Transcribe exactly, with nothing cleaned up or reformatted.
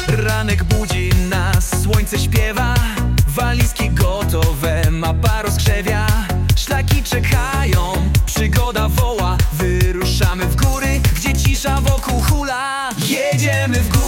Ranek budzi nas, słońce śpiewa, walizki gotowe, mapa rozgrzewia. Szlaki czekają, przygoda woła, wyruszamy w góry, gdzie cisza wokół hula. Jedziemy w góry.